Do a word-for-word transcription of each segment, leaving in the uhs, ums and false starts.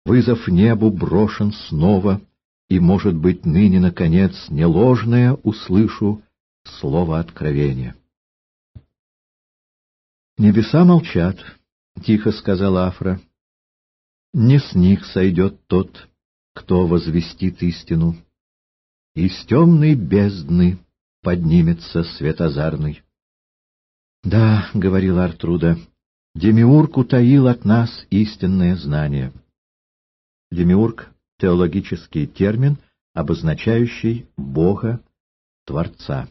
Вызов небу брошен снова, и, может быть, ныне, наконец, не ложное услышу слово откровения. «Небеса молчат», — тихо сказала Афра. «Не с них сойдет тот, кто возвестит истину. Из темной бездны поднимется светозарный». «Да», — говорила Артруда, — «Демиург утаил от нас истинное знание». Демиург — теологический термин, обозначающий Бога, Творца.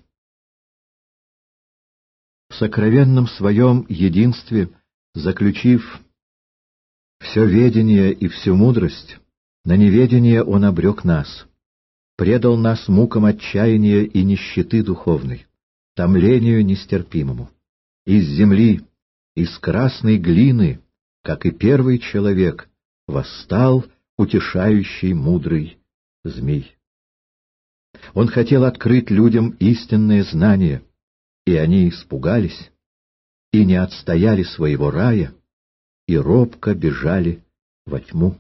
В сокровенном своем единстве, заключив все ведение и всю мудрость, на неведение он обрек нас, предал нас мукам отчаяния и нищеты духовной, томлению нестерпимому. Из земли, из красной глины, как и первый человек, восстал утешающий мудрый змей. Он хотел открыть людям истинное знание, и они испугались, и не отстояли своего рая, и робко бежали во тьму.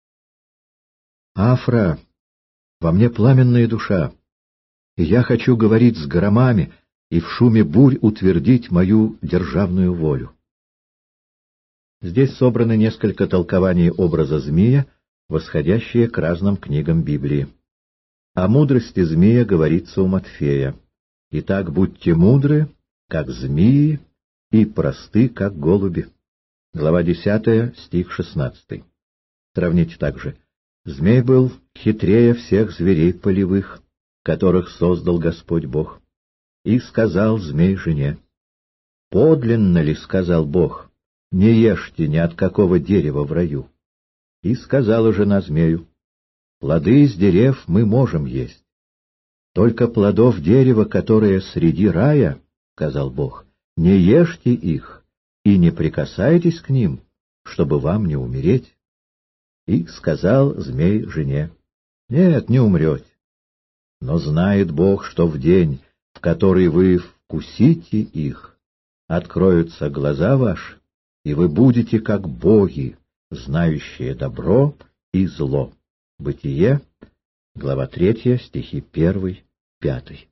Афра, во мне пламенная душа, и я хочу говорить с громами и в шуме бурь утвердить мою державную волю. Здесь собраны несколько толкований образа змея, восходящие к разным книгам Библии. О мудрости змея говорится у Матфея. «Итак, будьте мудры, как змеи, и просты, как голуби». Глава десятая, стих шестнадцатый. Сравните также. «Змей был хитрее всех зверей полевых, которых создал Господь Бог. И сказал змей жене: подлинно ли, сказал Бог, не ешьте ни от какого дерева в раю? И сказала жена змею: плоды из дерев мы можем есть. Только плодов дерева, которое среди рая, сказал Бог, не ешьте их и не прикасайтесь к ним, чтобы вам не умереть. И сказал змей жене: нет, не умрете. Но знает Бог, что в день, в который вы вкусите их, откроются глаза ваши, и вы будете как боги, знающие добро и зло. Бытие, глава третья, стихи первый, пятый.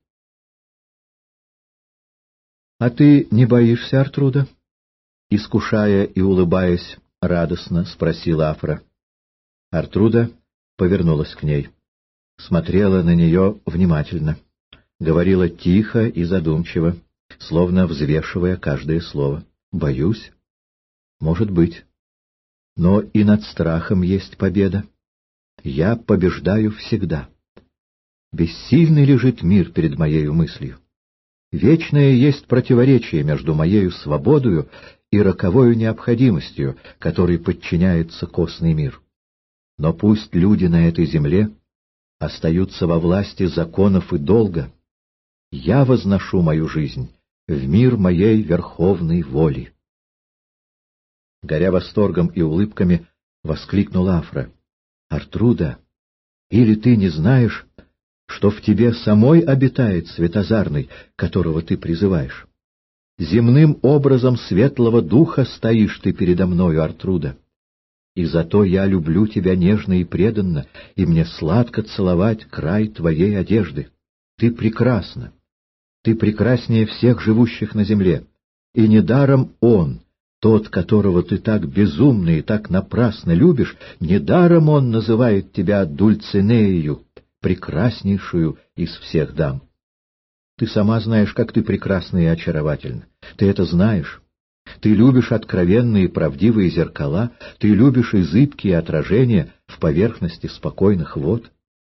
А ты не боишься, Артруда? Искушая и улыбаясь радостно, спросила Афра. Артруда повернулась к ней, смотрела на нее внимательно, говорила тихо и задумчиво, словно взвешивая каждое слово. Боюсь? Может быть. Но и над страхом есть победа. Я побеждаю всегда. Бессильный лежит мир перед моею мыслью. Вечное есть противоречие между моею свободою и роковою необходимостью, которой подчиняется косный мир. Но пусть люди на этой земле остаются во власти законов и долга. Я возношу мою жизнь в мир моей верховной воли. Горя восторгом и улыбками, воскликнула Афра. Артруда, или ты не знаешь, что в тебе самой обитает светозарный, которого ты призываешь? Земным образом светлого духа стоишь ты передо мною, Артруда. И зато я люблю тебя нежно и преданно, и мне сладко целовать край твоей одежды. Ты прекрасна. Ты прекраснее всех живущих на земле. И недаром он, тот, которого ты так безумно и так напрасно любишь, недаром он называет тебя Дульцинею, прекраснейшую из всех дам. Ты сама знаешь, как ты прекрасна и очаровательна. Ты это знаешь. Ты любишь откровенные и правдивые зеркала, ты любишь и зыбкие отражения в поверхности спокойных вод.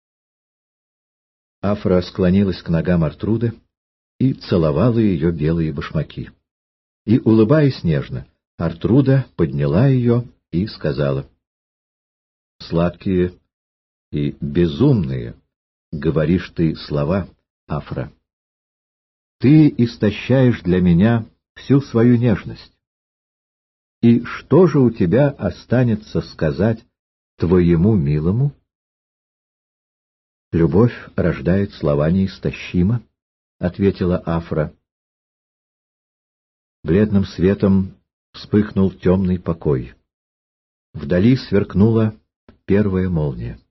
Афра склонилась к ногам Артруды и целовала ее белые башмаки. И, улыбаясь нежно, Артруда подняла ее и сказала: «Сладкие и безумные, говоришь ты слова, Афра. Ты истощаешь для меня всю свою нежность. И что же у тебя останется сказать твоему милому?» «Любовь рождает слова неистощимо», — ответила Афра. Бледным светом вспыхнул темный покой. Вдали сверкнула первая молния.